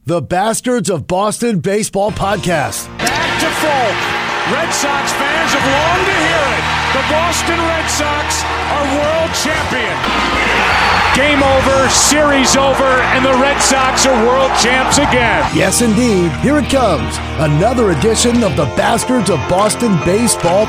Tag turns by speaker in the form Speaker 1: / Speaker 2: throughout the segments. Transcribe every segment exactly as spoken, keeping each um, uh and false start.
Speaker 1: the Bastards of Boston Baseball Podcast.
Speaker 2: Back to Folk. Red Sox fans have longed to hear it. The Boston Red Sox are world champion. Game over, series over, and the Red Sox are world champs again.
Speaker 1: Yes, indeed. Here it comes. Another edition of the Bastards of Boston Baseball.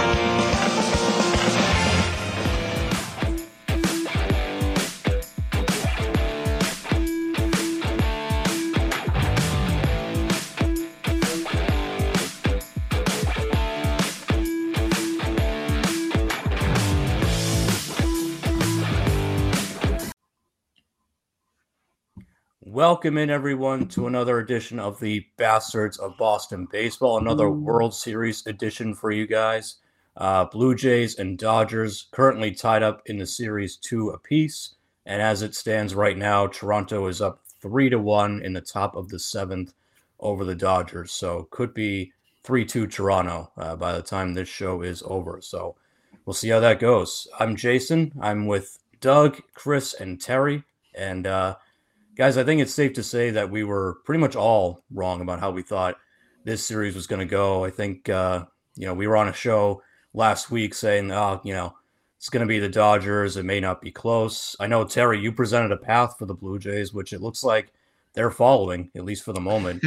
Speaker 3: Welcome in, everyone, to another edition of the Bastards of Boston Baseball, another World Series edition for you guys. Uh, Blue Jays and Dodgers currently tied up in the series two apiece, and as it stands right now, Toronto is up three to one in the top of the seventh over the Dodgers. So could be three two Toronto uh, by the time this show is over. So we'll see how that goes. I'm Jason. I'm with Doug, Chris, and Terry, and uh, guys, I think it's safe to say that we were pretty much all wrong about how we thought this series was going to go. I think, uh, you know, we were on a show last week saying, oh, you know, it's going to be the Dodgers. It may not be close. I know, Terry, you presented a path for the Blue Jays, which it looks like they're following, at least for the moment.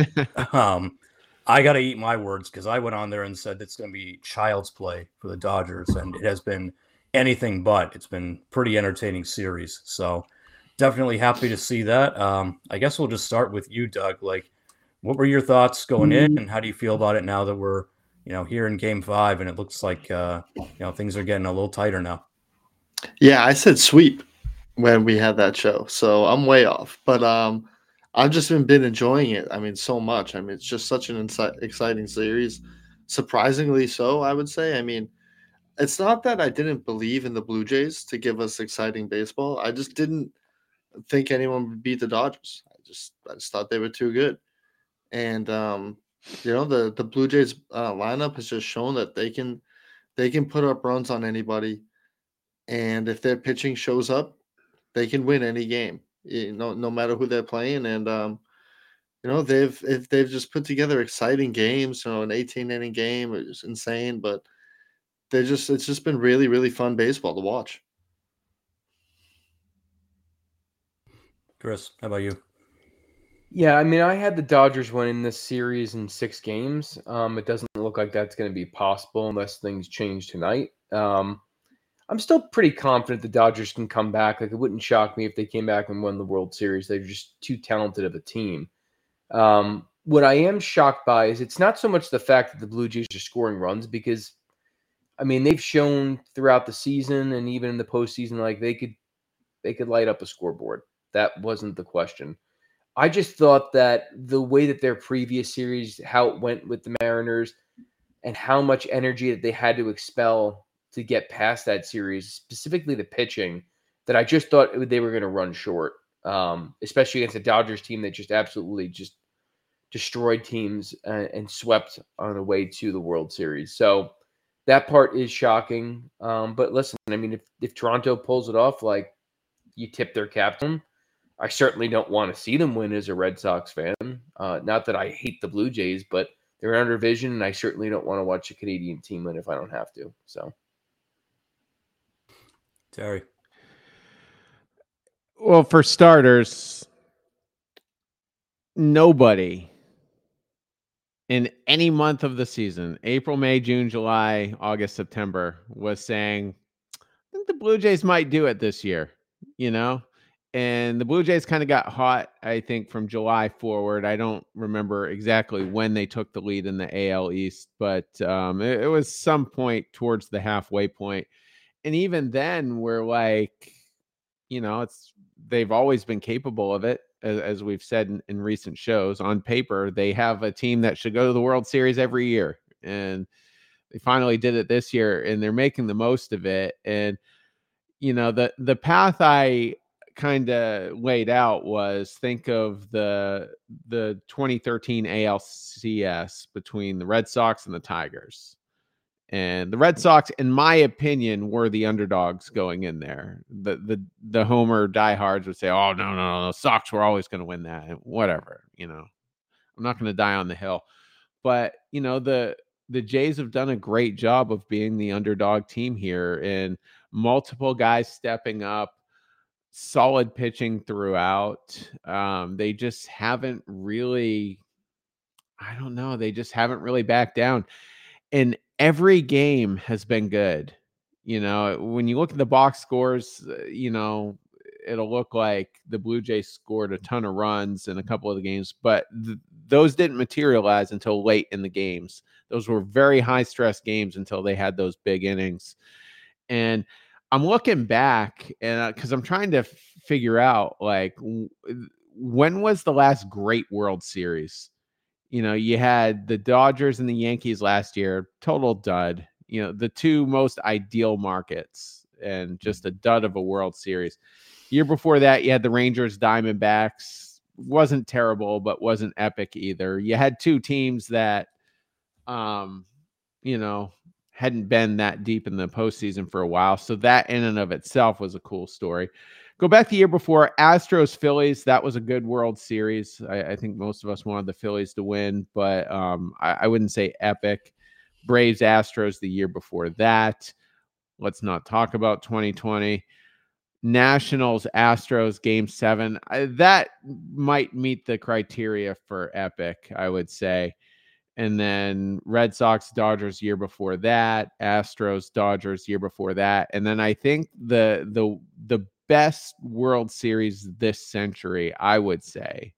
Speaker 3: um, I got to eat my words because I went on there and said it's going to be child's play for the Dodgers, and it has been anything but. It's been pretty entertaining series. So definitely happy to see that. Um, I guess we'll just start with you, Doug. Like, what were your thoughts going in, and how do you feel about it now that we're, you know, here in Game Five, and it looks like, uh, you know, things are getting a little tighter now?
Speaker 4: Yeah, I said sweep when we had that show, so I'm way off. But um, I've just been, been enjoying it. I mean, so much. I mean, it's just such an insi- exciting series. Surprisingly so, I would say. I mean, it's not that I didn't believe in the Blue Jays to give us exciting baseball. I just didn't think anyone would beat the Dodgers. I just I just thought they were too good. And um, you know, the the Blue Jays uh, lineup has just shown that they can they can put up runs on anybody, and if their pitching shows up, they can win any game. You know, no matter who they're playing. And um, you know, they've if they've just put together exciting games. You know, an eighteen inning game is insane, but they just it's just been really really fun baseball to watch.
Speaker 3: Chris, how about you?
Speaker 5: Yeah, I mean, I had the Dodgers winning this series in six games. Um, it doesn't look like that's going to be possible unless things change tonight. Um, I'm still pretty confident the Dodgers can come back. Like, it wouldn't shock me if they came back and won the World Series. They're just too talented of a team. Um, what I am shocked by is it's not so much the fact that the Blue Jays are scoring runs, because, I mean, they've shown throughout the season and even in the postseason, like they could they could light up a scoreboard. That wasn't the question. I just thought that the way that their previous series, how it went with the Mariners, and how much energy that they had to expel to get past that series, specifically the pitching, that I just thought they were going to run short, um, especially against a Dodgers team that just absolutely just destroyed teams and, and swept on the way to the World Series. So that part is shocking. Um, but listen, I mean, if, if Toronto pulls it off, like, you tip their cap to them. I certainly don't want to see them win as a Red Sox fan. Uh, not that I hate the Blue Jays, but they're under vision, and I certainly don't want to watch a Canadian team win if I don't have to. So,
Speaker 3: Terry.
Speaker 6: Well, for starters, nobody in any month of the season, April, May, June, July, August, September, was saying, I think the Blue Jays might do it this year, you know? And the Blue Jays kind of got hot, I think, from July forward. I don't remember exactly when they took the lead in the A L East, but um, it, it was some point towards the halfway point. And even then, we're like, you know, it's they've always been capable of it, as, as we've said in, in recent shows. On paper, they have a team that should go to the World Series every year, and they finally did it this year, and they're making the most of it. And you know, the the path I kind of laid out was, think of the the twenty thirteen A L C S between the Red Sox and the Tigers. And the Red Sox, in my opinion, were the underdogs going in there. The the the homer diehards would say, "Oh no, no, no, the Sox were always going to win that." Whatever, you know. I'm not going to die on the hill. But, you know, the the Jays have done a great job of being the underdog team here, and multiple guys stepping up, solid pitching throughout. Um, they just haven't really, I don't know, they just haven't really backed down. And every game has been good. You know, when you look at the box scores, uh, you know, it'll look like the Blue Jays scored a ton of runs in a couple of the games, but th- those didn't materialize until late in the games. Those were very high stress games until they had those big innings. And I'm looking back, and because uh, I'm trying to f- figure out, like, w- when was the last great World Series? You know, you had the Dodgers and the Yankees last year, total dud. You know, the two most ideal markets, and just a dud of a World Series. Year before that, you had the Rangers, Diamondbacks. Wasn't terrible, but wasn't epic either. You had two teams that, um, you know, hadn't been that deep in the postseason for a while. So that in and of itself was a cool story. Go back the year before, Astros, Phillies. That was a good World Series. I, I think most of us wanted the Phillies to win, but um, I, I wouldn't say epic. Braves, Astros the year before that. Let's not talk about twenty twenty. Nationals, Astros, game seven. I, that might meet the criteria for epic, I would say. And then Red Sox, Dodgers year before that, Astros, Dodgers year before that. And then I think the the the best World Series this century, I would say,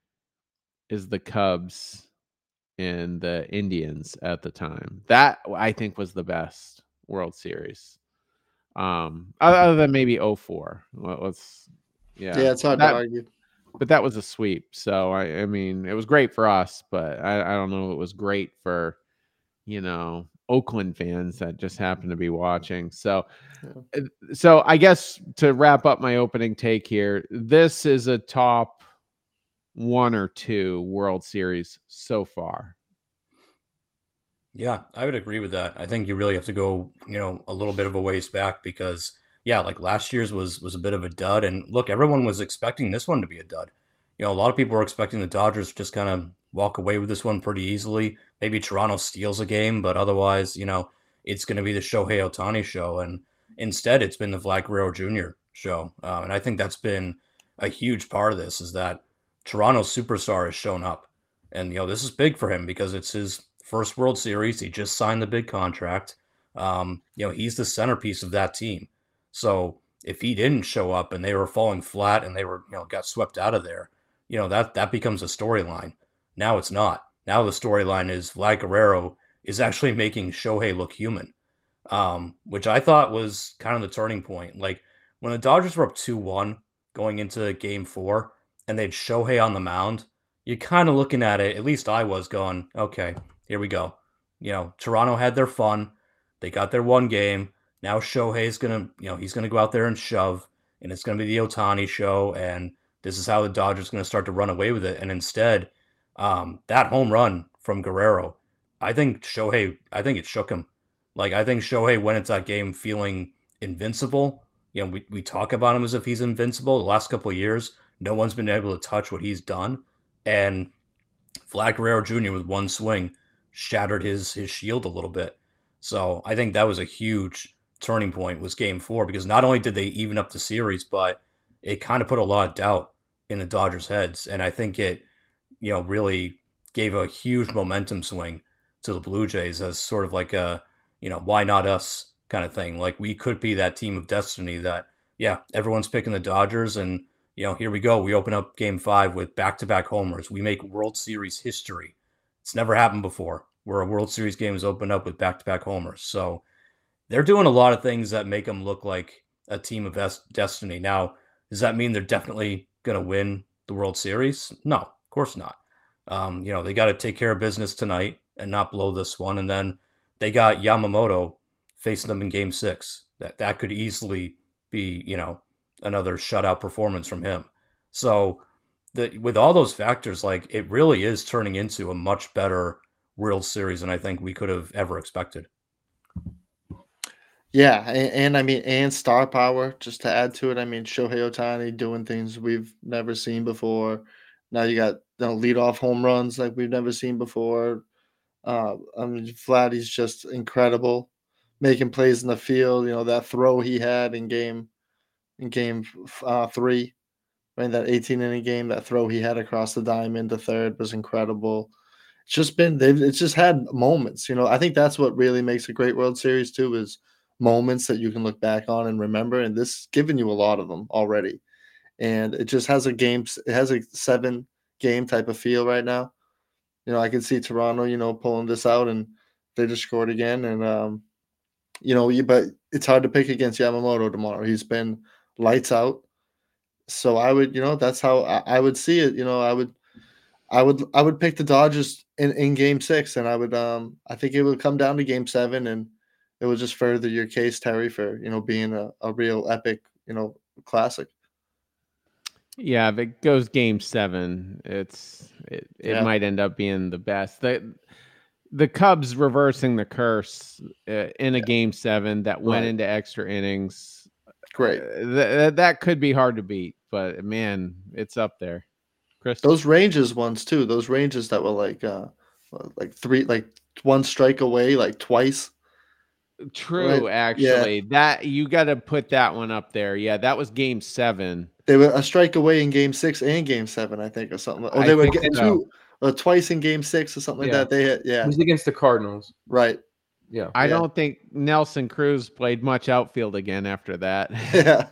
Speaker 6: is the Cubs and the Indians at the time. That I think was the best World Series. Um, other than maybe oh four. Well, let's yeah.
Speaker 4: Yeah, it's hard
Speaker 6: that,
Speaker 4: to argue.
Speaker 6: But that was a sweep. So I, I mean, it was great for us, but I, I don't know if it was great for, you know, Oakland fans that just happened to be watching. So yeah. So I guess to wrap up my opening take here, this is a top one or two World Series so far.
Speaker 3: Yeah, I would agree with that. I think you really have to go, you know, a little bit of a ways back because, yeah, like last year's was was a bit of a dud. And look, everyone was expecting this one to be a dud. You know, a lot of people were expecting the Dodgers to just kind of walk away with this one pretty easily. Maybe Toronto steals a game, but otherwise, you know, it's going to be the Shohei Ohtani show. And instead, it's been the Vlad Guerrero Junior show. Uh, and I think that's been a huge part of this is that Toronto's superstar has shown up. And, you know, this is big for him because it's his first World Series. He just signed the big contract. Um, you know, he's the centerpiece of that team. So if he didn't show up and they were falling flat and they were, you know, got swept out of there, you know, that that becomes a storyline. Now it's not. Now the storyline is Vlad Guerrero is actually making Shohei look human, um, which I thought was kind of the turning point. Like when the Dodgers were up two one going into game four and they'd Shohei on the mound, you're kind of looking at it, at least I was going, okay, here we go. You know, Toronto had their fun. They got their one game. Now Shohei's going to, you know, he's going to go out there and shove, and it's going to be the Ohtani show, and this is how the Dodgers going to start to run away with it. And instead, um, that home run from Guerrero, I think Shohei, I think it shook him. Like, I think Shohei went into that game feeling invincible. You know, we, we talk about him as if he's invincible. The last couple of years, no one's been able to touch what he's done. And Vlad Guerrero Junior with one swing shattered his his shield a little bit. So I think that was a huge turning point was game four because not only did they even up the series, but it kind of put a lot of doubt in the Dodgers' heads. And I think it, you know, really gave a huge momentum swing to the Blue Jays as sort of like a, you know, why not us kind of thing. Like we could be that team of destiny that, yeah, everyone's picking the Dodgers and, you know, here we go. We open up game five with back-to-back homers. We make World Series history. It's never happened before where a World Series game is opened up with back-to-back homers. So they're doing a lot of things that make them look like a team of destiny. Now, does that mean they're definitely going to win the World Series? No, of course not. Um, you know, they got to take care of business tonight and not blow this one. And then they got Yamamoto facing them in game six. That that could easily be, you know, another shutout performance from him. So the, with all those factors, like it really is turning into a much better World Series than I think we could have ever expected.
Speaker 4: Yeah, and, and I mean, and star power, just to add to it. I mean, Shohei Ohtani doing things we've never seen before. Now you got you know, lead off home runs like we've never seen before. Uh, I mean, Vladdy's just incredible, making plays in the field. You know, that throw he had in game in game uh, three, right? That eighteen inning game, that throw he had across the diamond to third was incredible. It's just been they've it's just had moments. You know, I think that's what really makes a great World Series too, is moments that you can look back on and remember. And this is giving you a lot of them already. And it just has a game. It has a seven game type of feel right now. You know, I can see Toronto, you know, pulling this out, and they just scored again. And um, you know, you, but it's hard to pick against Yamamoto tomorrow. He's been lights out. So I would, you know, that's how I, I would see it. You know, I would, I would, I would pick the Dodgers in, in Game Six, and I would, um, I think it would come down to Game Seven, and it would just further your case, Terry, for you know being a, a real epic, you know, classic.
Speaker 6: Yeah, if it goes game seven, it's it, it
Speaker 4: Yeah.
Speaker 6: might end up being the best. The the Cubs reversing the curse uh, in a game seven that went
Speaker 4: Right.
Speaker 6: into extra innings.
Speaker 4: Great.
Speaker 6: Uh, th- that could be hard to beat, but man, it's up there. Chris,
Speaker 4: Those Rangers ones too. Those Rangers that were like, uh, like three, like one strike away, like twice.
Speaker 6: true,
Speaker 4: right,
Speaker 6: actually, that you got to put that one up there. Yeah, that was game seven.
Speaker 4: They were a strike away in Game Six and Game Seven, I think, or something. Or
Speaker 6: I
Speaker 4: they were
Speaker 6: think
Speaker 4: getting
Speaker 6: so.
Speaker 4: two, or twice in Game Six or something
Speaker 5: Yeah.
Speaker 4: like that. They had,
Speaker 5: It
Speaker 4: yeah,
Speaker 5: was against the Cardinals.
Speaker 4: right,
Speaker 5: Yeah.
Speaker 6: I
Speaker 4: Yeah.
Speaker 6: don't think Nelson Cruz played much outfield again after that.
Speaker 4: yeah,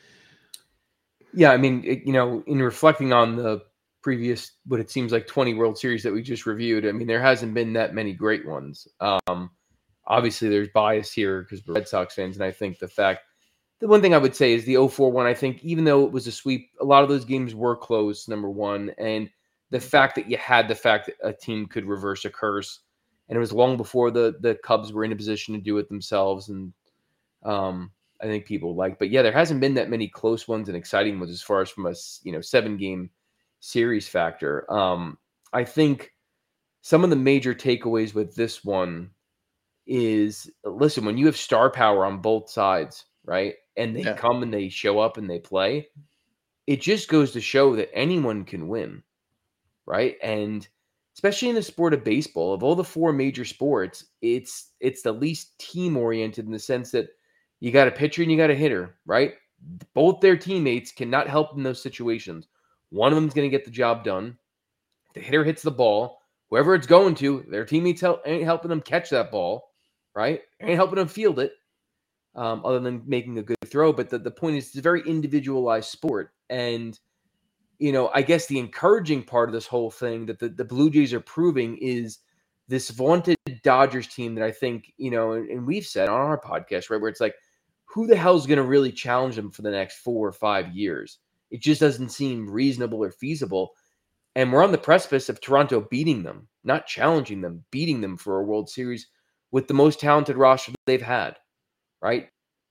Speaker 5: Yeah, I mean, it, you know, in reflecting on the previous, what it seems like twenty World Series that we just reviewed, I mean, there hasn't been that many great ones. Um, obviously, there's bias here because we're Red Sox fans, and I think the fact, the one thing I would say is the oh four one, I think, even though it was a sweep, a lot of those games were close, number one, and the fact that you had the fact that a team could reverse a curse, and it was long before the the Cubs were in a position to do it themselves, and um, I think people like, but yeah, there hasn't been that many close ones and exciting ones as far as from a you know seven game series factor. Um, I think some of the major takeaways with this one is, listen, when you have star power on both sides, right, and they
Speaker 4: Yeah.
Speaker 5: come and they show up and they play, it just goes to show that anyone can win, right? And especially in the sport of baseball, of all the four major sports, it's it's the least team oriented in the sense that you got a pitcher and you got a hitter, right? Both their teammates cannot help in those situations. One of them is going to get the job done. If the hitter hits the ball, whoever it's going to, their teammates help, ain't helping them catch that ball, right? Ain't helping them field it, um, other than making a good throw. But the, the point is, it's a very individualized sport. And, you know, I guess the encouraging part of this whole thing that the, the Blue Jays are proving is this vaunted Dodgers team that I think, you know, and, and we've said on our podcast, right, where it's like, who the hell is going to really challenge them for the next four or five years? It just doesn't seem reasonable or feasible. And we're on the precipice of Toronto beating them, not challenging them, beating them for a World Series with the most talented roster they've had, right?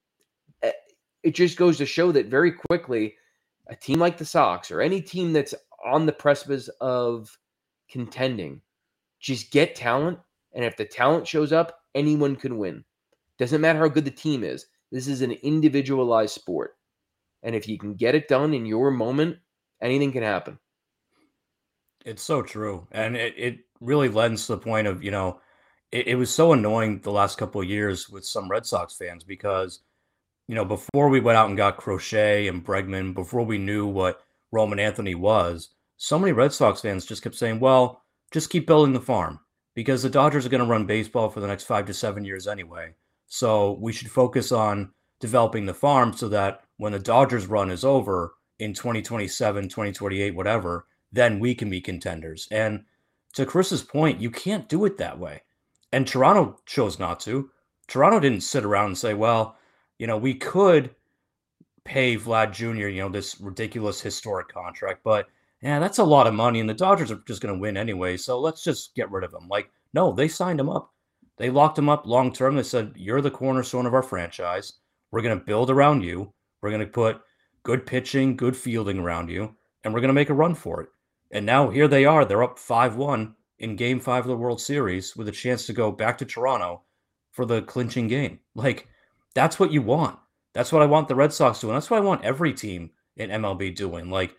Speaker 5: It just goes to show that very quickly, a team like the Sox or any team that's on the precipice of contending, just get talent. And if the talent shows up, anyone can win. Doesn't matter how good the team is. This is an individualized sport. And if you can get it done in your moment, anything can happen.
Speaker 3: It's so true. And it, it really lends to the point of, you know, it, it was so annoying the last couple of years with some Red Sox fans because, you know, before we went out and got Crochet and Bregman, before we knew what Roman Anthony was, so many Red Sox fans just kept saying, well, just keep building the farm because the Dodgers are going to run baseball for the next five to seven years anyway. So we should focus on developing the farm so that when the Dodgers run is over in twenty twenty-seven, twenty twenty-eight, whatever, then we can be contenders. And to Chris's point, you can't do it that way. And Toronto chose not to. Toronto didn't sit around and say, well, you know, we could pay Vlad Junior, you know, this ridiculous historic contract, but yeah, that's a lot of money and the Dodgers are just going to win anyway. So let's just get rid of him. Like, no, they signed him up. They locked him up long term. They said, you're the cornerstone of our franchise. We're going to build around you. We're going to put good pitching, good fielding around you, and we're going to make a run for it. And now here they are. They're up five one in game five of the World Series with a chance to go back to Toronto for the clinching game. Like, that's what you want. That's what I want the Red Sox doing. That's what I want every team in M L B doing. Like,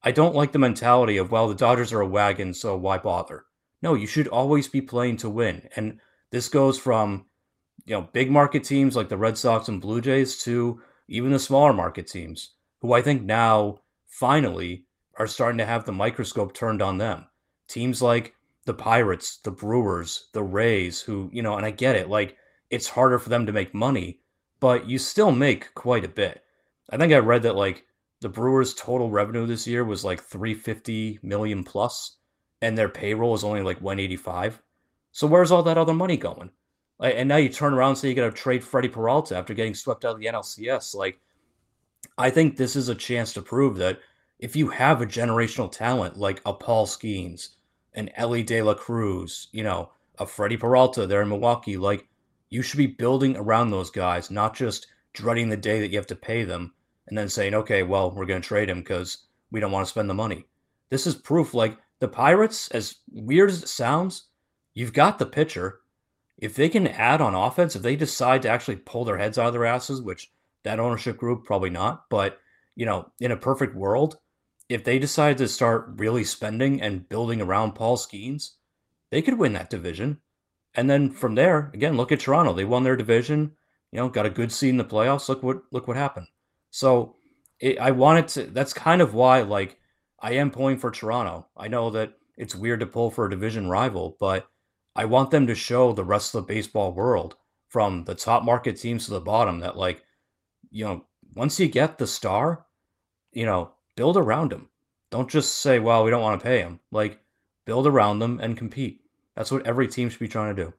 Speaker 3: I don't like the mentality of, well, the Dodgers are a wagon, so why bother? No, you should always be playing to win. And this goes from, you know, big market teams like the Red Sox and Blue Jays to even the smaller market teams, who I think now finally are starting to have the microscope turned on them. Teams like the Pirates, the Brewers, the Rays, who, you know, and I get it, like it's harder for them to make money, but you still make quite a bit. I think I read that like the Brewers' total revenue this year was like three hundred fifty million plus, and their payroll is only like one hundred eighty-five. So where's all that other money going? Like, and now you turn around and say you got to trade Freddie Peralta after getting swept out of the N L C S. Like, I think this is a chance to prove that if you have a generational talent like a Paul Skeens, an Ellie De La Cruz, you know, a Freddie Peralta there in Milwaukee, like you should be building around those guys, not just dreading the day that you have to pay them and then saying, okay, well, we're going to trade him because we don't want to spend the money. This is proof. Like the Pirates, as weird as it sounds, you've got the pitcher. If they can add on offense, if they decide to actually pull their heads out of their asses, which that ownership group probably not, but you know, in a perfect world, if they decide to start really spending and building around Paul Skeens, they could win that division. And then from there, again, look at Toronto. They won their division, you know, got a good seed in the playoffs. Look what look what happened. So it, I wanted to. That's kind of why, like, I am pulling for Toronto. I know that it's weird to pull for a division rival, but I want them to show the rest of the baseball world, from the top market teams to the bottom, that like, you know, once you get the star, you know, build around him. Don't just say, well, we don't want to pay him. Like, build around them and compete. That's what every team should be trying to do.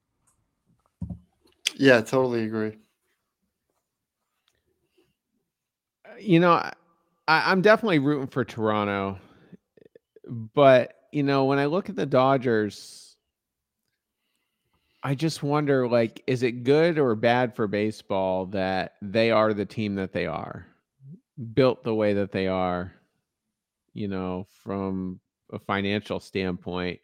Speaker 4: Yeah, totally agree.
Speaker 6: You know, I, I'm definitely rooting for Toronto. But, you know, when I look at the Dodgers, I just wonder, like, is it good or bad for baseball that they are the team that they are, built the way that they are, you know, from a financial standpoint?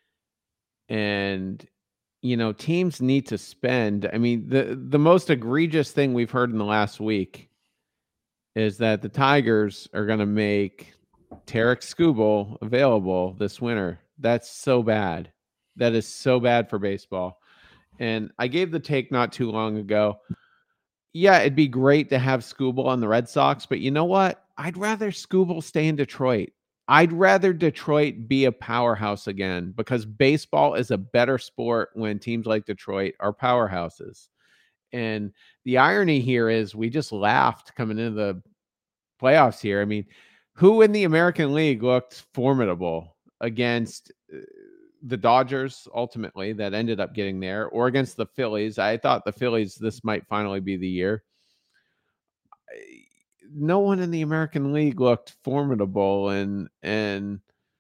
Speaker 6: And, you know, teams need to spend. I mean, the, the most egregious thing we've heard in the last week is that the Tigers are going to make Tarik Skubal available this winter. That's so bad. That is so bad for baseball. And I gave the take not too long ago. Yeah, it'd be great to have Skubal on the Red Sox, but you know what? I'd rather Skubal stay in Detroit. I'd rather Detroit be a powerhouse again, because baseball is a better sport when teams like Detroit are powerhouses. And the irony here is we just laughed coming into the playoffs here. I mean, who in the American League looked formidable against the Dodgers ultimately that ended up getting there, or against the Phillies? I thought the Phillies, this might finally be the year. No one in the American League looked formidable, and and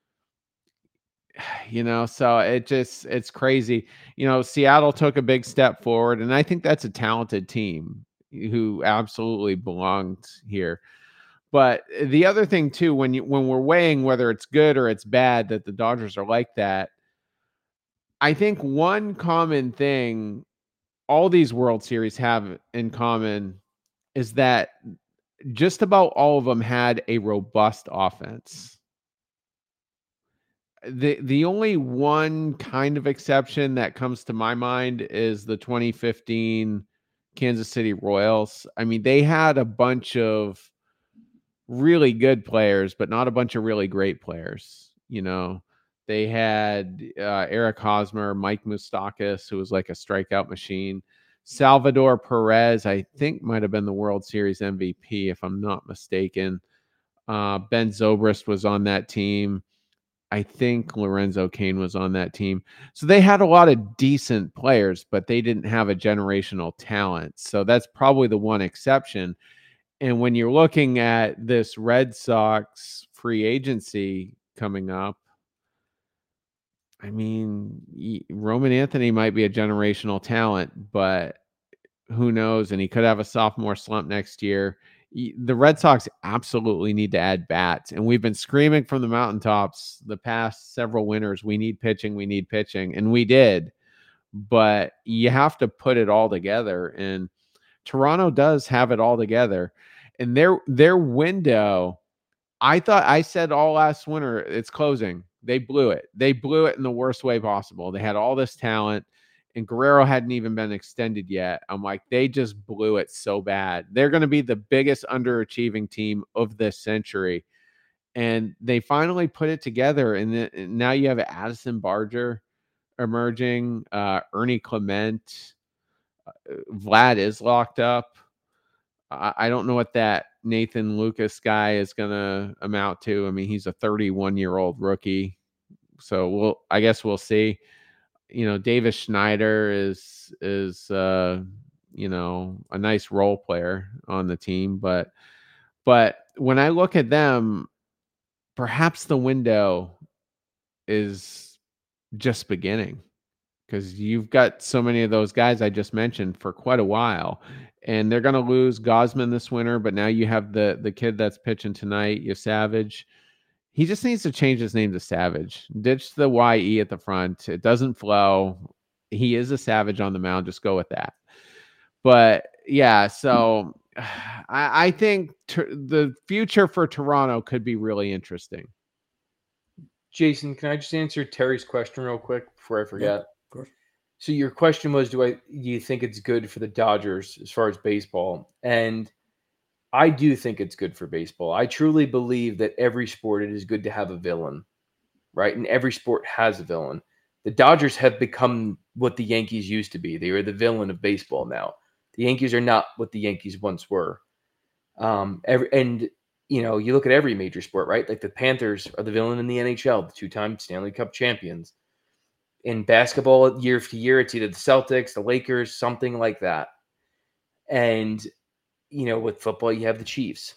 Speaker 6: you know, so it just it's crazy. You know, Seattle took a big step forward, and I think that's a talented team who absolutely belonged here. But the other thing too, when you when we're weighing whether it's good or it's bad that the Dodgers are like that, I think one common thing all these World Series have in common is that just about all of them had a robust offense. The the only one kind of exception that comes to my mind is the twenty fifteen Kansas City Royals. I mean, they had a bunch of really good players, but not a bunch of really great players. You know, they had uh, Eric Hosmer, Mike Moustakas, who was like a strikeout machine. Salvador Perez, I think, might have been the World Series M V P, if I'm not mistaken. Uh, Ben Zobrist was on that team. I think Lorenzo Cain was on that team. So they had a lot of decent players, but they didn't have a generational talent. So that's probably the one exception. And when you're looking at this Red Sox free agency coming up, I mean, Roman Anthony might be a generational talent, but who knows? And he could have a sophomore slump next year. The Red Sox absolutely need to add bats. And we've been screaming from the mountaintops the past several winters, we need pitching, we need pitching. And we did. But you have to put it all together. And Toronto does have it all together. And their their window, I thought I said all last winter, it's closing. They blew it. They blew it in the worst way possible. They had all this talent, and Guerrero hadn't even been extended yet. I'm like, they just blew it so bad. They're going to be the biggest underachieving team of this century. And they finally put it together. And, the, and now you have Addison Barger emerging, uh, Ernie Clement, uh, Vlad is locked up. I, I don't know what that Nathan Lucas guy is going to amount to. I mean, he's a thirty-one year old rookie. So we'll, I guess we'll see. You know, Davis Schneider is, is, uh, you know, a nice role player on the team, but, but when I look at them, perhaps the window is just beginning, because you've got so many of those guys I just mentioned for quite a while, and they're going to lose Gosman this winter. But now you have the the kid that's pitching tonight, you Savage. He just needs to change his name to Savage. Ditch the Y E at the front. It doesn't flow. He is a Savage on the mound. Just go with that. But yeah, so I, I think ter- the future for Toronto could be really interesting.
Speaker 5: Jason, can I just answer Terry's question real quick before I forget?
Speaker 3: Yeah, of course.
Speaker 5: So your question was, do I do you think it's good for the Dodgers as far as baseball? And I do think it's good for baseball. I truly believe that every sport, it is good to have a villain, right? And every sport has a villain. The Dodgers have become what the Yankees used to be. They are the villain of baseball now. The Yankees are not what the Yankees once were. Um, every, and, you know, you look at every major sport, right? Like the Panthers are the villain in the N H L, the two-time Stanley Cup champions. In basketball, year to year, it's either the Celtics, the Lakers, something like that. And, you know, with football, you have the Chiefs.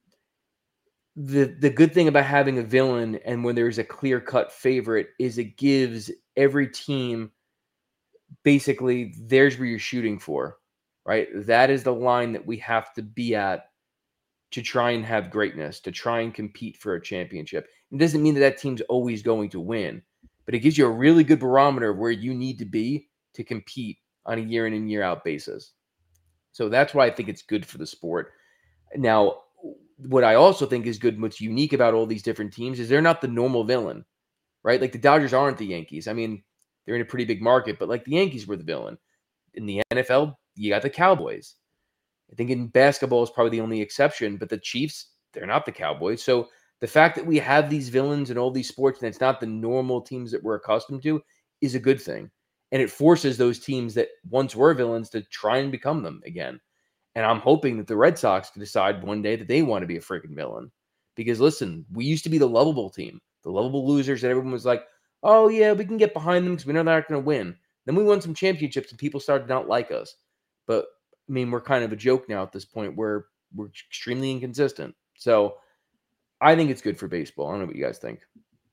Speaker 5: The the good thing about having a villain and when there's a clear-cut favorite is it gives every team basically there's where you're shooting for, right? That is the line that we have to be at to try and have greatness, to try and compete for a championship. It doesn't mean that that team's always going to win, but it gives you a really good barometer of where you need to be to compete on a year in and year out basis. So that's why I think it's good for the sport. Now, what I also think is good and what's unique about all these different teams is they're not the normal villain, right? Like the Dodgers aren't the Yankees. I mean, they're in a pretty big market, but like the Yankees were the villain. In the N F L, you got the Cowboys. I think in basketball is probably the only exception, but the Chiefs, they're not the Cowboys. So the fact that we have these villains in all these sports and it's not the normal teams that we're accustomed to is a good thing. And it forces those teams that once were villains to try and become them again. And I'm hoping that the Red Sox can decide one day that they want to be a freaking villain. Because listen, we used to be the lovable team, the lovable losers that everyone was like, oh yeah, we can get behind them because we know they're not going to win. Then we won some championships and people started to not like us. But I mean, we're kind of a joke now at this point where we're extremely inconsistent. So I think it's good for baseball. I don't know what you guys think.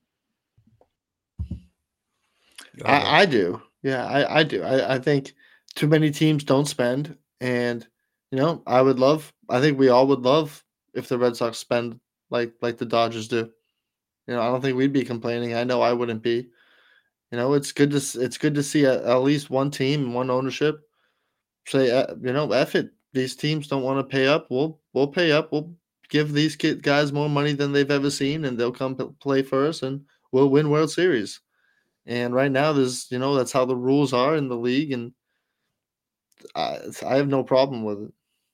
Speaker 4: I, I do. Yeah, I, I do. I, I think too many teams don't spend. And, you know, I would love, I think we all would love if the Red Sox spend like like the Dodgers do. You know, I don't think we'd be complaining. I know I wouldn't be. You know, it's good to it's good to see a, at least one team, one ownership say, uh, you know, F it. These teams don't want to pay up. We'll we'll pay up. We'll give these kid, guys more money than they've ever seen, and they'll come p- play for us, and we'll win World Series. And right now, there's, you know, that's how the rules are in the league, and I, I have no problem with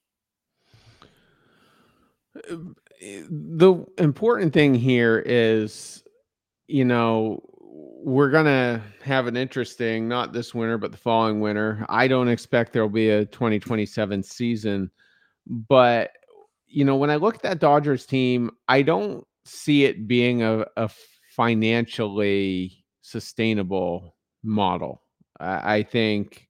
Speaker 4: it.
Speaker 6: The important thing here is, you know, we're going to have an interesting, not this winter, but the following winter. I don't expect there'll be a twenty twenty-seven season, but, you know, when I look at that Dodgers team, I don't see it being a, a financially sustainable model. I, I think,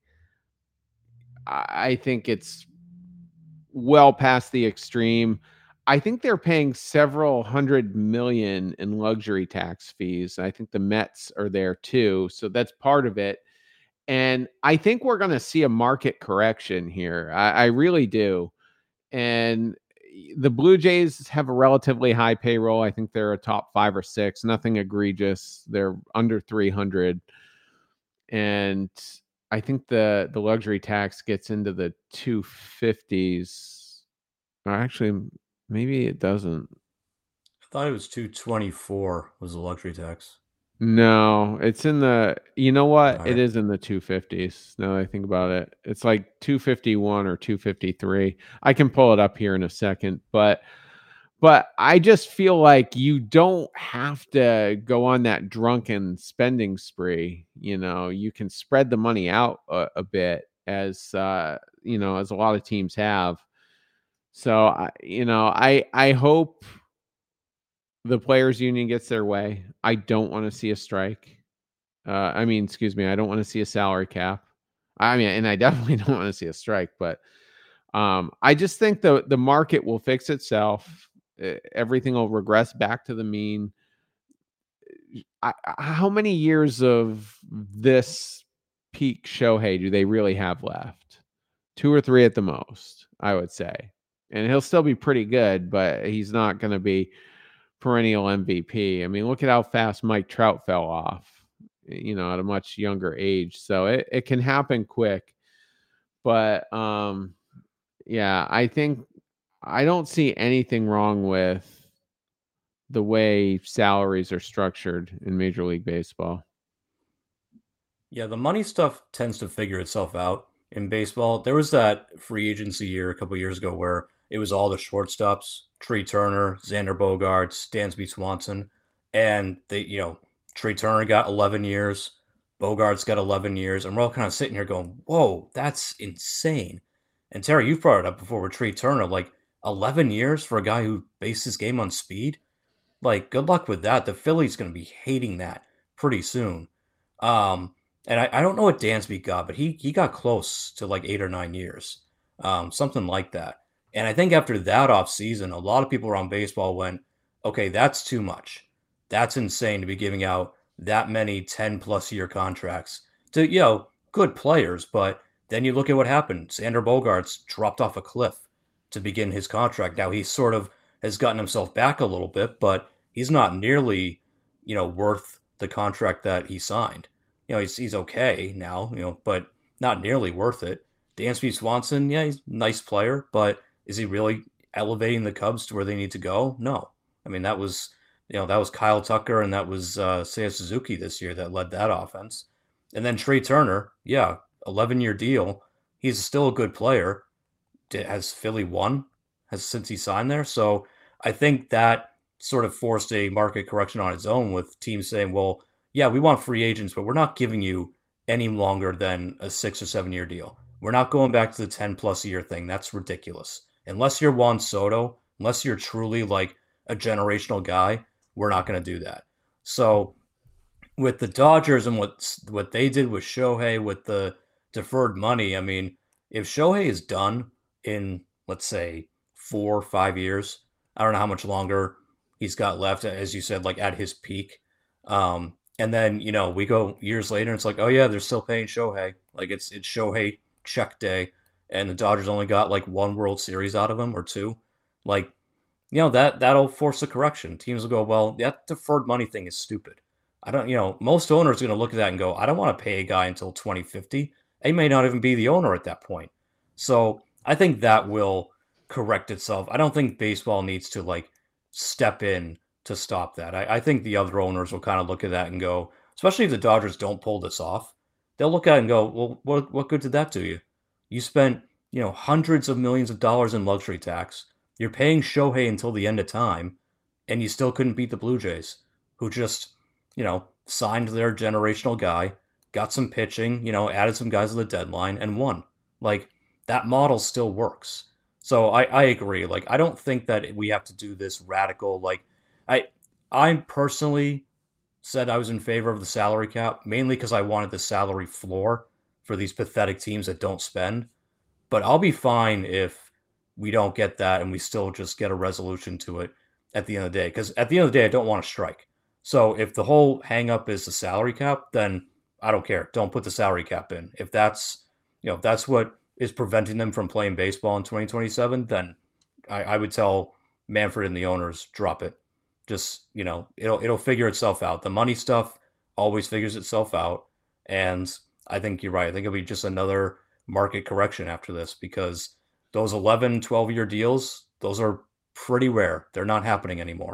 Speaker 6: I think it's well past the extreme. I think they're paying several hundred million in luxury tax fees. I think the Mets are there too. So that's part of it. And I think we're going to see a market correction here. I, I really do. And the Blue Jays have a relatively high payroll. I think they're a top five or six, nothing egregious. They're under three hundred. And I think the, the luxury tax gets into the two fifties. Or actually, maybe it doesn't.
Speaker 3: thought it was two twenty-four was the luxury tax.
Speaker 6: No, it's in the, you know what?
Speaker 3: All
Speaker 6: It
Speaker 3: right.
Speaker 6: is in the two fifties. Now that I think about it, it's like two fifty-one or two fifty-three. I can pull it up here in a second, but but I just feel like you don't have to go on that drunken spending spree. You know, you can spread the money out a, a bit, as uh, you know, as a lot of teams have. So I, you know, I I hope the players union gets their way. I don't want to see a strike. Uh, I mean, excuse me, I don't want to see a salary cap. I mean, and I definitely don't want to see a strike, but um, I just think the the market will fix itself. Uh, Everything will regress back to the mean. I, I- how many years of this peak Shohei do they really have left? Two or three at the most, I would say. And he'll still be pretty good, but he's not going to be perennial M V P. I mean, look at how fast Mike Trout fell off, you know, at a much younger age. So it, it can happen quick. But um, yeah, I think I don't see anything wrong with the way salaries are structured in Major League Baseball.
Speaker 3: Yeah, the money stuff tends to figure itself out in baseball. There was that free agency year a couple years ago where it was all the shortstops, Trey Turner, Xander Bogaerts, Dansby Swanson, and they, you know, Trey Turner got eleven years, Bogarts got eleven years, and we're all kind of sitting here going, "Whoa, that's insane." And Terry, you've brought it up before with Trey Turner, like eleven years for a guy who based his game on speed. Like, good luck with that. The Phillies going to be hating that pretty soon. Um, and I, I don't know what Dansby got, but he he got close to like eight or nine years, um, something like that. And I think after that offseason, a lot of people around baseball went, okay, that's too much. That's insane to be giving out that many ten plus year contracts to, you know, good players. But then you look at what happened. Xander Bogaerts dropped off a cliff to begin his contract. Now he sort of has gotten himself back a little bit, but he's not nearly, you know, worth the contract that he signed. You know, he's he's okay now, you know, but not nearly worth it. Dansby Swanson, yeah, he's a nice player, but is he really elevating the Cubs to where they need to go? No. I mean, that was, you know, that was Kyle Tucker and that was uh, Seiya Suzuki this year that led that offense. And then Trey Turner, yeah, eleven-year deal. He's still a good player. Has Philly won? Has since he signed there? So I think that sort of forced a market correction on its own with teams saying, well, yeah, we want free agents, but we're not giving you any longer than a six or seven year deal. We're not going back to the ten plus year thing. That's ridiculous. Unless you're Juan Soto, unless you're truly like a generational guy, we're not going to do that. So with the Dodgers and what what they did with Shohei with the deferred money, I mean, if Shohei is done in, let's say, four or five years, I don't know how much longer he's got left, as you said, like at his peak. Um, and then, you know, we go years later and it's like, oh yeah, they're still paying Shohei. Like it's it's Shohei check day. And the Dodgers only got like one World Series out of him or two. Like, you know, that that'll force a correction. Teams will go, well, that deferred money thing is stupid. I don't, you know, most owners are going to look at that and go, I don't want to pay a guy until twenty fifty. They may not even be the owner at that point. So I think that will correct itself. I don't think baseball needs to like step in to stop that. I, I think the other owners will kind of look at that and go, especially if the Dodgers don't pull this off, they'll look at it and go, well, what what good did that do you? You spent, you know, hundreds of millions of dollars in luxury tax. You're paying Shohei until the end of time, and you still couldn't beat the Blue Jays, who just, you know, signed their generational guy, got some pitching, you know, added some guys at the deadline, and won. Like, that model still works. So I, I agree. Like, I don't think that we have to do this radical, like, I I personally said I was in favor of the salary cap, mainly because I wanted the salary floor for these pathetic teams that don't spend. But I'll be fine if we don't get that and we still just get a resolution to it at the end of the day. Because at the end of the day, I don't want to strike. So if the whole hang up is the salary cap, then I don't care. Don't put the salary cap in. If that's, you know, if that's what is preventing them from playing baseball in twenty twenty-seven, then I, I would tell Manfred and the owners, drop it. Just, you know, it'll it'll figure itself out. The money stuff always figures itself out. And I think you're right. I think it'll be just another market correction after this because those eleven, twelve year deals, those are pretty rare. They're not happening anymore.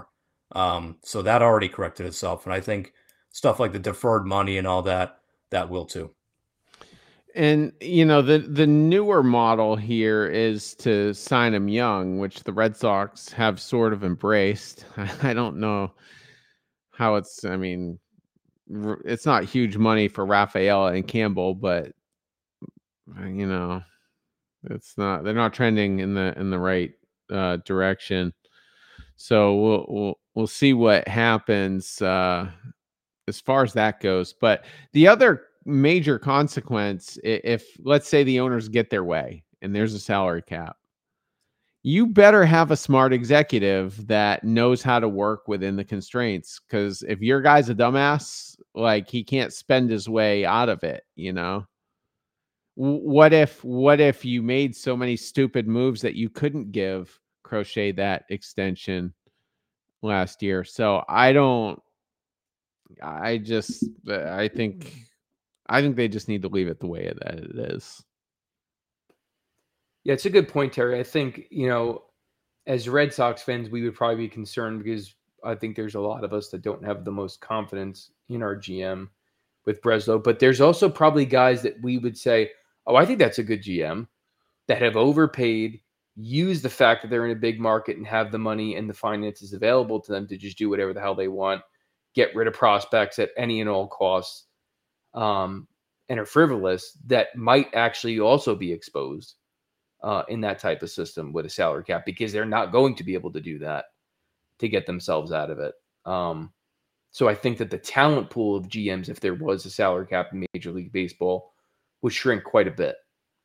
Speaker 3: Um, so that already corrected itself. And I think stuff like the deferred money and all that, that will too.
Speaker 6: And you know, the the newer model here is to sign him young, which the Red Sox have sort of embraced. I don't know how it's. I mean, r- it's not huge money for Rafael and Campbell, but uh, you know, it's not. They're not trending in the in the right uh, direction. So we'll we'll we'll see what happens uh, as far as that goes. But the other major consequence, i- if let's say the owners get their way and there's a salary cap, you better have a smart executive that knows how to work within the constraints. Because if your guy's a dumbass, like he can't spend his way out of it, you know. W- What if what if you made so many stupid moves that you couldn't give Crochet that extension last year? So I don't. I just. I think. I think they just need to leave it the way that it is.
Speaker 5: Yeah, it's a good point, Terry. I think, you know, as Red Sox fans, we would probably be concerned because I think there's a lot of us that don't have the most confidence in our G M with Breslow. But there's also probably guys that we would say, oh, I think that's a good G M that have overpaid, use the fact that they're in a big market and have the money and the finances available to them to just do whatever the hell they want, get rid of prospects at any and all costs, um, and are frivolous, that might actually also be exposed uh, in that type of system with a salary cap, because they're not going to be able to do that to get themselves out of it. Um, so I think that the talent pool of G Ms, if there was a salary cap in Major League Baseball, would shrink quite a bit.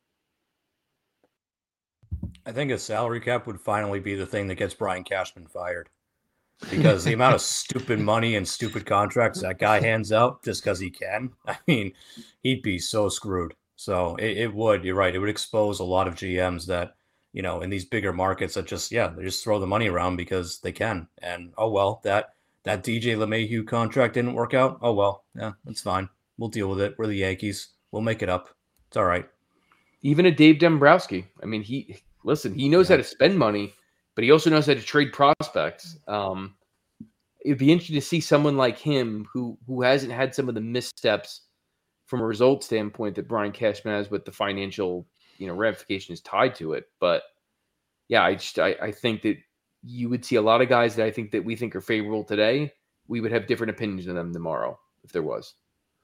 Speaker 3: I think a salary cap would finally be the thing that gets Brian Cashman fired. Because the amount of stupid money and stupid contracts that guy hands out just because he can, I mean, he'd be so screwed. So it, it would, you're right, it would expose a lot of G Ms that, you know, in these bigger markets that just, yeah, they just throw the money around because they can. And oh, well, that that D J LeMahieu contract didn't work out. Oh, well, yeah, that's fine. We'll deal with it. We're the Yankees. We'll make it up. It's all right.
Speaker 5: Even a Dave Dombrowski. I mean, he, listen, he knows
Speaker 3: Yeah.
Speaker 5: how to spend money, but he also knows how to trade prospects. Um, it'd be interesting to see someone like him who who hasn't had some of the missteps from a result standpoint that Brian Cashman has with the financial, you know, ramifications tied to it. But yeah, I just I, I think that you would see a lot of guys that I think that we think are favorable today. We would have different opinions of them tomorrow if there was.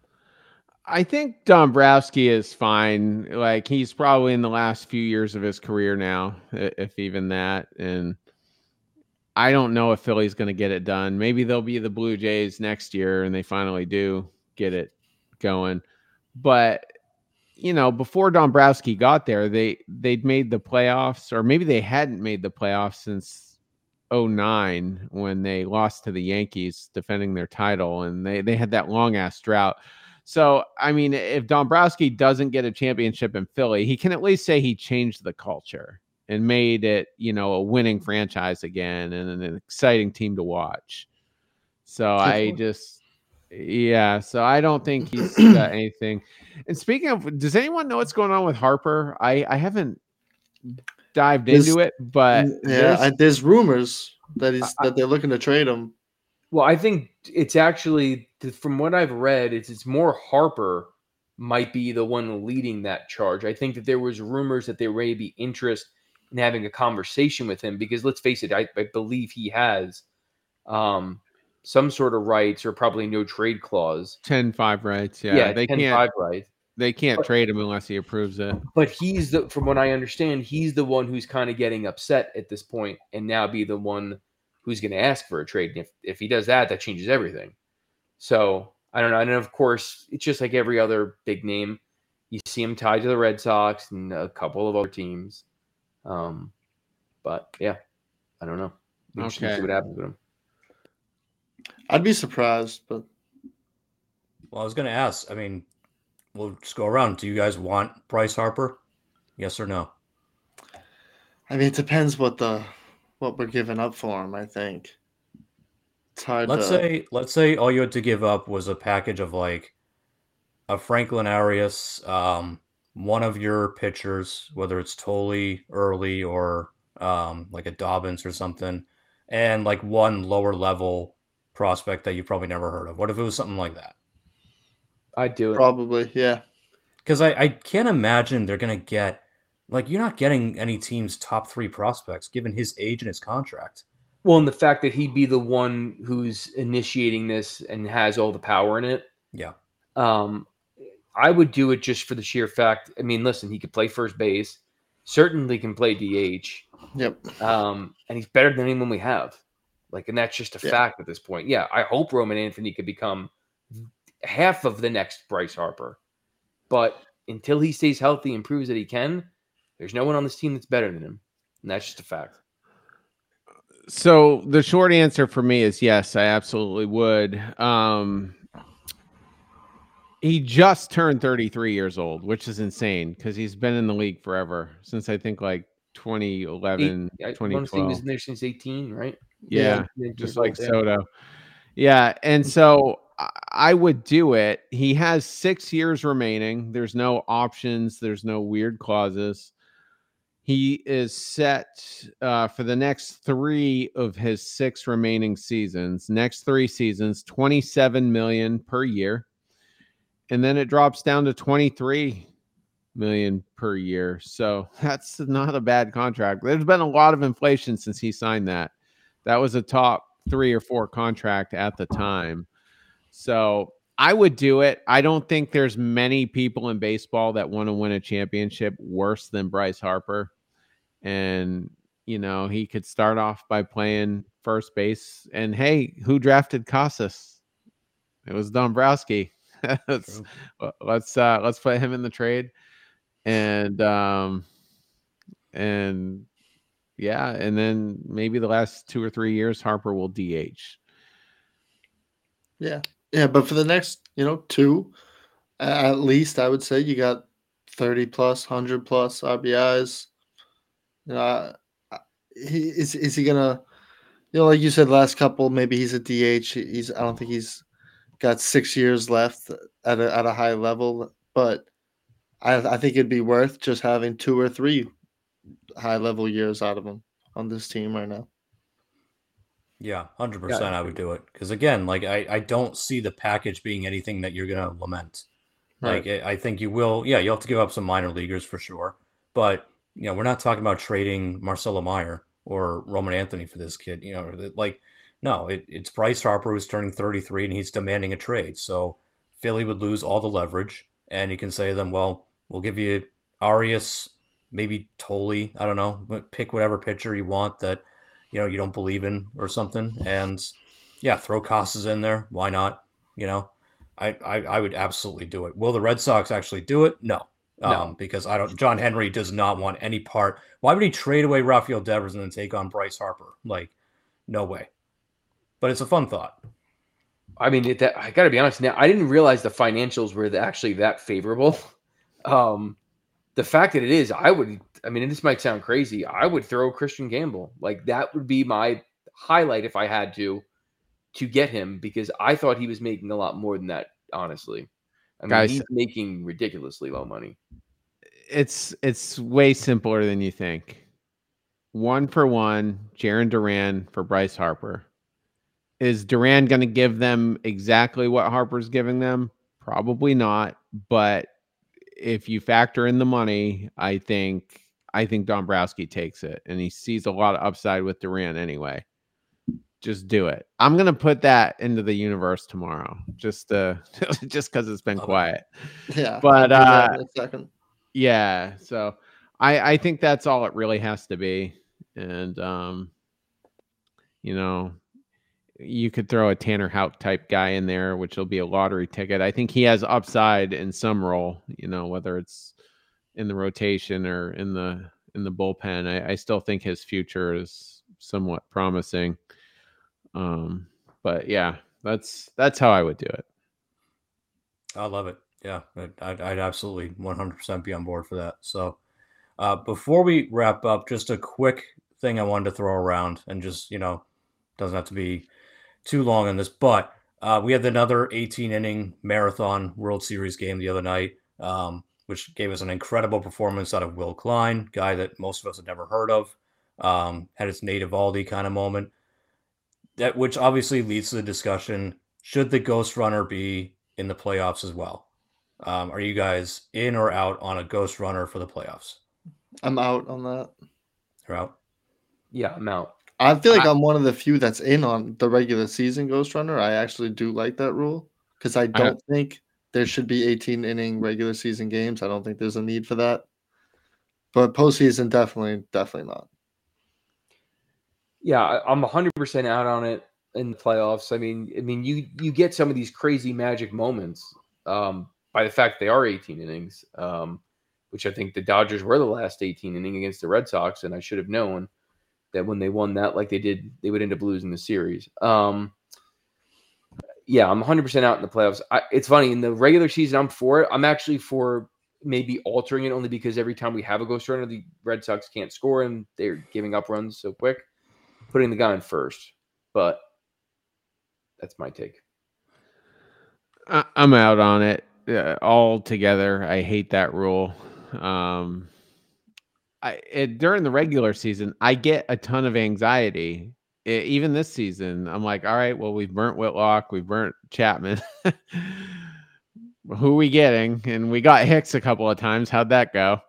Speaker 6: I think Dombrowski is fine. Like he's probably in the last few years of his career now, i- if even that. And I don't know if Philly's going to get it done. Maybe they'll be the Blue Jays next year and they finally do get it going. But you know, before Dombrowski got there, they they'd made the playoffs, or maybe they hadn't made the playoffs since oh nine when they lost to the Yankees defending their title, and they they had that long ass drought. So, I mean, if Dombrowski doesn't get a championship in Philly, he can at least say he changed the culture and made it, you know, a winning franchise again and an exciting team to watch. So I just, yeah, so I don't think he's got anything. And speaking of, does anyone know what's going on with Harper? I, I haven't dived
Speaker 4: There's-
Speaker 6: into it, but
Speaker 4: yeah,
Speaker 6: there's,
Speaker 4: I, there's rumors that he's
Speaker 5: I-
Speaker 4: that they're looking to trade him.
Speaker 5: Well, I think it's actually, from what I've read, it's it's more Harper might be the one leading that charge. I think that there was rumors that there may be interest in having a conversation with him because, let's face it, I, I believe he has um, some sort of rights or probably no trade clause.
Speaker 6: ten five rights. Yeah,
Speaker 5: Yeah,
Speaker 6: they
Speaker 5: ten
Speaker 6: can't
Speaker 5: five rights.
Speaker 6: they can't
Speaker 5: But-
Speaker 6: trade him unless he approves it.
Speaker 5: But he's the, from what I understand, he's the one who's kind of getting upset at this point, and now be the one who's going to ask for a trade. And if if he does that, that changes everything. So I don't know. And of course, it's just like every other big name. You see him tied to the Red Sox and a couple of other teams. Um, but yeah, I don't know. Be interesting to
Speaker 6: Okay.
Speaker 5: see what happens with him.
Speaker 4: I'd be surprised, but
Speaker 3: Well, I was going to ask, I mean, we'll just go around. Do you guys want Bryce Harper? Yes or no?
Speaker 4: I mean, it depends what the what we're giving up for him. I think it's hard
Speaker 3: Let's
Speaker 4: to.
Speaker 3: say let's say all you had to give up was a package of like a Franklin Arias, um, one of your pitchers, whether it's Tolley, Early, or um, like a Dobbins or something, and like one lower level prospect that you probably never heard of? What if it was something like that?
Speaker 5: I'd do it.
Speaker 4: Probably, yeah.
Speaker 3: Because I, I can't imagine they're going to get, like, you're not getting any team's top three prospects given his age and his contract.
Speaker 5: Well, and the fact that he'd be the one who's initiating this and has all the power in it.
Speaker 3: Yeah.
Speaker 5: Um, I would do it just for the sheer fact. I mean, listen, he could play first base, certainly can play D H.
Speaker 4: Yep.
Speaker 5: Um, and he's better than anyone we have. Like, and that's just a
Speaker 4: Yeah.
Speaker 5: fact at this point. Yeah, I hope Roman Anthony could become half of the next Bryce Harper. But until he stays healthy and proves that he can, there's no one on this team that's better than him. And that's just a fact.
Speaker 6: So the short answer for me is yes, I absolutely would. Um, he just turned thirty-three years old, which is insane because he's been in the league forever since I think like twenty eleven,
Speaker 5: Eight, I
Speaker 6: twenty
Speaker 5: want to say he
Speaker 6: twelve.
Speaker 5: was in there since eighteen, right?
Speaker 6: Yeah,
Speaker 5: Yeah,
Speaker 6: just
Speaker 5: years
Speaker 6: like
Speaker 5: old, yeah.
Speaker 6: Soto. Yeah, and so I- I would do it. He has six years remaining. There's no options. There's no weird clauses. He is set uh, for the next three of his six remaining seasons. Next three seasons, twenty-seven million per year, and then it drops down to twenty-three million per year. So that's not a bad contract. There's been a lot of inflation since he signed that. That was a top three or four contract at the time. So I would do it. I don't think there's many people in baseball that want to win a championship worse than Bryce Harper. And, you know, he could start off by playing first base. And hey, who drafted Casas? It was Dombrowski. let's let's uh, let's put him in the trade. And um and yeah, and then maybe the last two or three years Harper will D H.
Speaker 4: Yeah. Yeah, but for the next, you know, two, at least I would say you got thirty plus, one hundred plus R B Is. You know, uh, he is is he gonna, you know, like you said, last couple, maybe he's a D H. He's I don't think he's got six years left at a at a high level, but I I think it'd be worth just having two or three high level years out of him on this team right now.
Speaker 3: Yeah, one hundred percent I would do it. Because, again, like, I, I don't see the package being anything that you're going to lament. Like,
Speaker 4: Right.
Speaker 3: I I think you will, yeah, you'll have to give up some minor leaguers for sure. But, you know, we're not talking about trading Marcelo Meyer or Roman Anthony for this kid. You know, that- like, no, it, it's Bryce Harper who's turning thirty-three and he's demanding a trade. So Philly would lose all the leverage. And you can say to them, well, we'll give you Arias, maybe Tolley, I don't know, but pick whatever pitcher you want that, you know, you don't believe in or something. And yeah, throw Casas in there. Why not? You know, I, I, I would absolutely do it. Will the Red Sox actually do it? No. Um,
Speaker 5: No.
Speaker 3: Because I don't, John Henry does not want any part. Why would he trade away Rafael Devers and then take on Bryce Harper? Like, no way. But it's a fun thought.
Speaker 5: I mean, it, that, I got to be honest now. I didn't realize the financials were actually that favorable. Um, the fact that it is, I would. I mean, this might sound crazy. I would throw Christian Gamble. Like, that would be my highlight if I had to to get him, because I thought he was making a lot more than that. Honestly, I mean,
Speaker 6: Guys-
Speaker 5: he's making ridiculously low money.
Speaker 6: It's it's way simpler than you think. One for one, Jarren Duran for Bryce Harper. Is Duran going to give them exactly what Harper's giving them? Probably not. But if you factor in the money, I think I think Dombrowski takes it, and he sees a lot of upside with Duran anyway. Just do it. I'm gonna put that into the universe tomorrow, just uh, just because it's been
Speaker 3: Love it.
Speaker 6: quiet.
Speaker 4: Yeah.
Speaker 6: But,
Speaker 4: I'll do that
Speaker 6: uh,
Speaker 4: in a second.
Speaker 6: Yeah, so I I think that's all it really has to be, and um, you know, you could throw a Tanner Houck type guy in there, which will be a lottery ticket. I think he has upside in some role, you know, whether it's in the rotation or in the in the bullpen. I, I still think his future is somewhat promising. Um, but yeah, that's that's how I would do it.
Speaker 3: I love it. Yeah, I'd, I'd absolutely one hundred percent be on board for that. So uh, before we wrap up, just a quick thing I wanted to throw around, and just, you know, doesn't have to be too long on this, but uh, we had another eighteen inning marathon World Series game the other night, um, which gave us an incredible performance out of Will Klein, guy that most of us had never heard of, um, had his Nate Eovaldi kind of moment. that which obviously leads to the discussion: should the Ghost Runner be in the playoffs as well? Um, are you guys in or out on a Ghost Runner for the playoffs?
Speaker 4: I'm out on that.
Speaker 3: You're out.
Speaker 5: Yeah, I'm out.
Speaker 4: I feel like
Speaker 6: I-
Speaker 4: I'm one of the few that's in on the regular season Ghost Runner. I actually do like that rule because I don't think there should be eighteen inning regular season games. I don't think there's a need for that. But postseason, definitely, definitely not.
Speaker 5: Yeah, I- I'm one hundred percent out on it in the playoffs. I mean, I mean, you you get some of these crazy magic moments um, by the fact they are eighteen innings, um, which I think the Dodgers were the last eighteen inning against the Red Sox, and I should have known that when they won that, like they did, they would end up losing the series. Um, yeah, I'm one hundred percent out in the playoffs. I, it's funny, in the regular season, I'm for it. I'm actually for maybe altering it only because every time we have a Ghost Runner, the Red Sox can't score and they're giving up runs so quick. Putting the guy in first, but that's my take.
Speaker 6: I, I'm out on it uh, altogether. I hate that rule. Um, I it, during the regular season, I get a ton of anxiety. I, even this season, I'm like, all right, well, we've burnt Whitlock, we've burnt Chapman. Who are we getting? And we got Hicks a couple of times. How'd that go?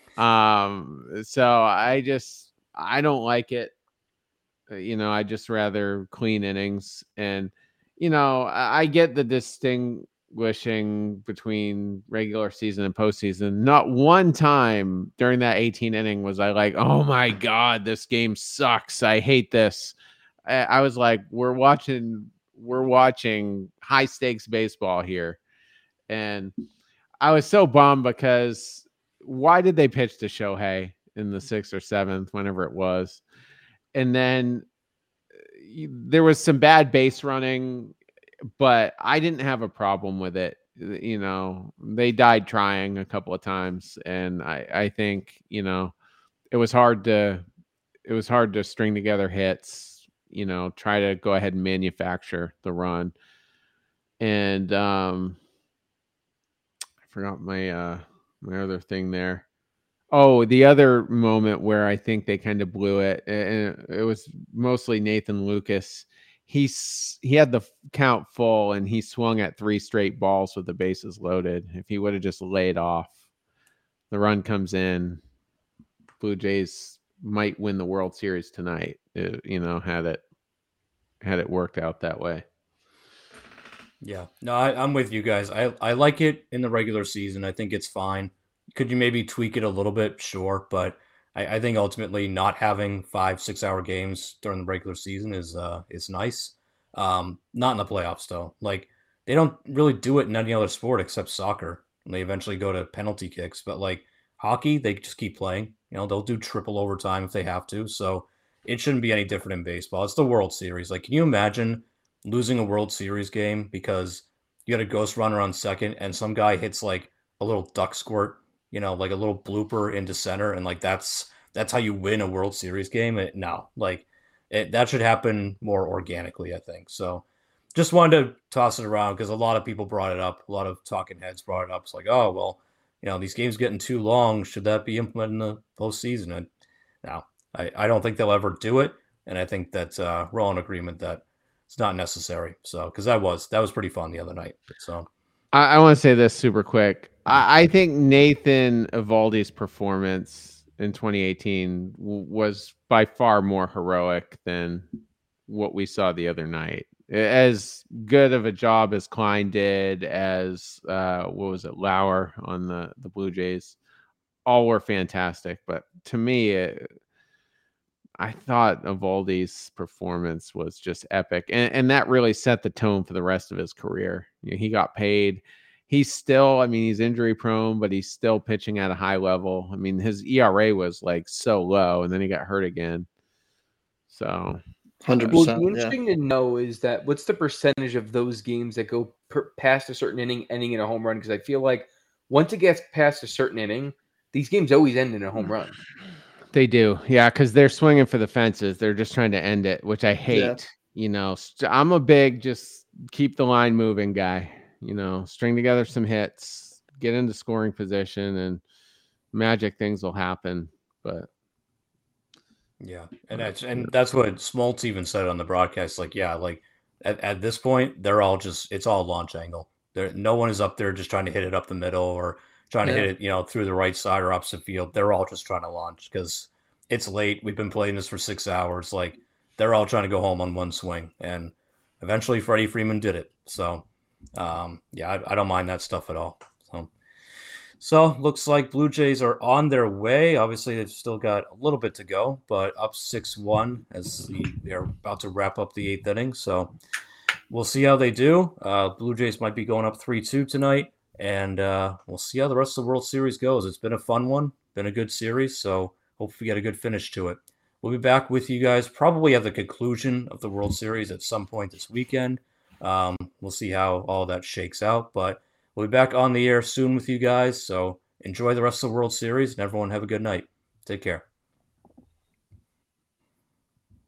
Speaker 6: Um, so I just I don't like it. You know, I just rather clean innings. And, you know, I, I get the distinguishing between regular season and postseason. Not one time during that eighteen inning was I like, oh my God, this game sucks. I hate this. I, I was like, we're watching, we're watching high stakes baseball here. And I was so bummed because why did they pitch to Shohei in the sixth or seventh, whenever it was? And then there was some bad base running, but I didn't have a problem with it. You know, they died trying a couple of times. And I, I think, you know, it was hard to, it was hard to string together hits, you know, try to go ahead and manufacture the run. And, um, I forgot my, uh, my other thing there. Oh, the other moment where I think they kind of blew it, and it was mostly Nathan Lucas. He's he had the count full, and he swung at three straight balls with the bases loaded. If he would have just laid off, the run comes in. Blue Jays might win the World Series tonight. It, you know, had it had it worked out that way.
Speaker 3: Yeah, no, I, I'm with you guys. I I like it in the regular season. I think it's fine. Could you maybe tweak it a little bit? Sure, but I, I think ultimately not having five, six hour games during the regular season is uh is nice. Um, not in the playoffs though. Like they don't really do it in any other sport except soccer. And they eventually go to penalty kicks, but like hockey, they just keep playing. You know, they'll do triple overtime if they have to. So it shouldn't be any different in baseball. It's the World Series. Like, can you imagine losing a World Series game because you had a ghost runner on second and some guy hits like a little duck squirt, you know, like a little blooper into center, and like that's that's how you win a World Series game? It, no, like it, that should happen more organically, I think. So just wanted to toss it around because a lot of people brought it up. A lot of talking heads brought it up. It's like, oh, well, you know, these games getting too long. Should that be implemented in the postseason? And no, I, I don't think they'll ever do it. And I think that uh, we're all in agreement that it's not necessary. So, because that was that was pretty fun the other night. So,
Speaker 6: I, I want to say this super quick. I, I think Nathan Eovaldi's performance in twenty eighteen w- was by far more heroic than what we saw the other night. As good of a job as Klein did, as uh, what was it, Lauer on the the Blue Jays, all were fantastic. But to me, it, I thought Eovaldi's performance was just epic, and, and that really set the tone for the rest of his career. You know, he got paid. He's still, I mean, he's injury prone, but he's still pitching at a high level. I mean, his E R A was like so low, and then he got hurt again. So,
Speaker 4: one hundred
Speaker 5: Well,
Speaker 4: percent.
Speaker 5: the interesting
Speaker 4: Yeah.
Speaker 5: to know is that what's the percentage of those games that go per, past a certain inning, ending in a home run? Because I feel like once it gets past a certain inning, these games always end in a home run.
Speaker 6: they do, yeah, because they're swinging for the fences. They're just trying to end it, which I hate.
Speaker 4: Yeah.
Speaker 6: You know, st- I'm a big just keep the line moving guy. You know, string together some hits, get into scoring position, and magic things will happen. But
Speaker 3: Yeah, and that's and that's what Smoltz even said on the broadcast. Like, yeah, like at, at this point, they're all just it's all launch angle. There, no one is up there just trying to hit it up the middle or trying to
Speaker 5: Yeah.
Speaker 3: hit it, you know, through the right side or opposite field. They're all just trying to launch because it's late. We've been playing this for six hours. Like, they're all trying to go home on one swing, and eventually Freddie Freeman did it. So, um, yeah, I, I don't mind that stuff at all. So. So looks like Blue Jays are on their way. Obviously, they've still got a little bit to go, but up six one as the, they're about to wrap up the eighth inning. So we'll see how they do. Uh, Blue Jays might be going up three two tonight, and uh, we'll see how the rest of the World Series goes. It's been a fun one, been a good series, so hope we get a good finish to it. We'll be back with you guys probably at the conclusion of the World Series at some point this weekend. Um, we'll see how all that shakes out, but we'll be back on the air soon with you guys, so enjoy the rest of the World Series, and everyone have a good night. Take care.